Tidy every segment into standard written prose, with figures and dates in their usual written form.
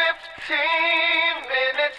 minutes.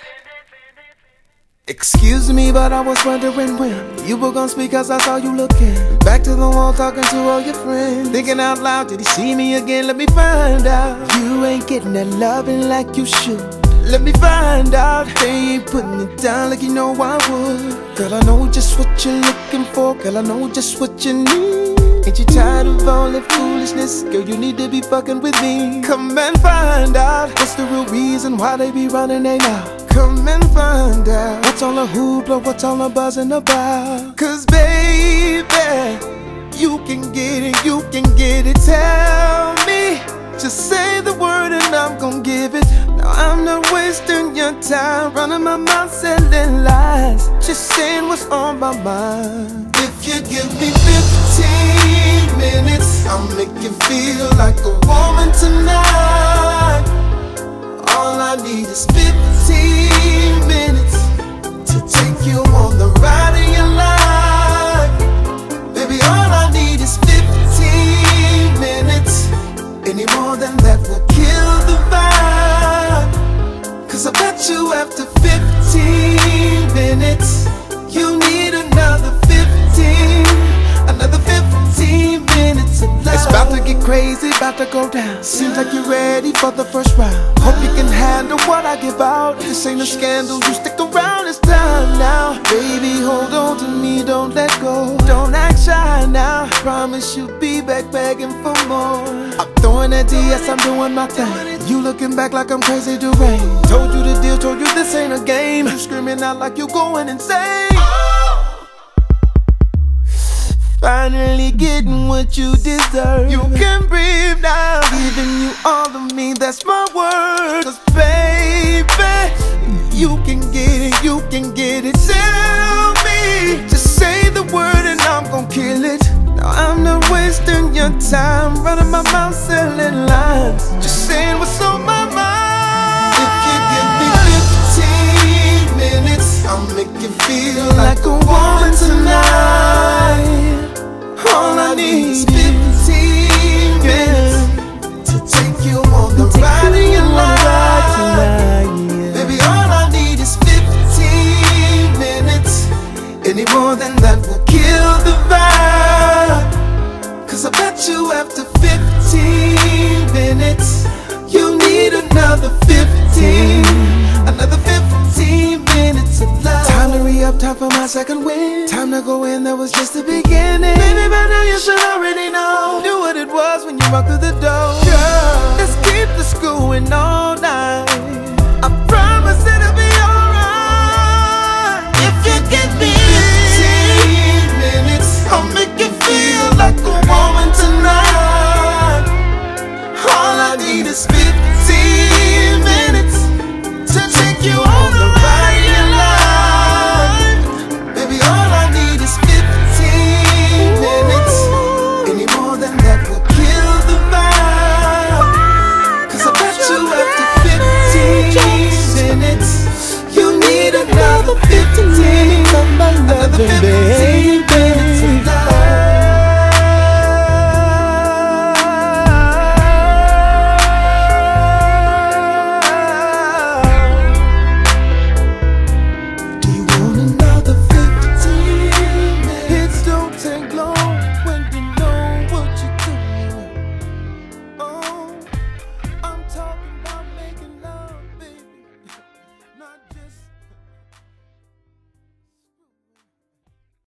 Excuse me, but I was wondering when you were gonna speak, cause I saw you looking back to the wall, talking to all your friends, thinking out loud, did he see me again? Let me find out. You ain't getting that loving like you should. Let me find out. They ain't putting it down like you know I would. Girl, I know just what you're looking for. Girl, I know just what you need. Ain't you tired of all that foolishness? Girl, you need to be fucking with me. Come and find out what's the real reason why they be running their mouth. Come and find out what's all the hoopla, what's all the buzzing about. Cause baby, you can get it, you can get it. Tell me, just say the word and I'm gon' give it. Now I'm not wasting your time, running my mouth selling lies, just saying what's on my mind. If you give me 15 minutes, I'll make you feel like a woman tonight. All I need is 15 minutes to take you on the ride of your life. Baby, all I need is 15 minutes. Any more than that will kill the vibe. Cause I bet you after 15 minutes you need another 15. Another 15 minutes of love. It's about to get crazy, about to go down. Seems like you're ready for the first round. Hope you can handle what I give out. This ain't a scandal, you stick around, it's time now. Baby, hold on to me, don't let go. Don't act shy now, promise you'll be back begging for more. I'm throwing that DS, I'm doing my thing. You looking back like I'm crazy deranged. Told you the deal, told you this ain't a game. You screaming out like you going insane. Finally getting what you deserve. You can breathe now, giving you all of me, that's my word. Cause baby, you can get it, you can get it. Tell me, just say the word and I'm gon' kill it. Now I'm not wasting your time, running my mouth selling lines, just saying what's on my mind. If you give me 15 minutes, I'll make you feel like a woman tonight. All I need is 15 minutes to take you on the ride of your life. Baby, all I need is 15 minutes. Any more than that will kill the vibe. Cause I bet you after 15 minutes you need another 15. Another 15 minutes of love. Time to re-up, time for my second win.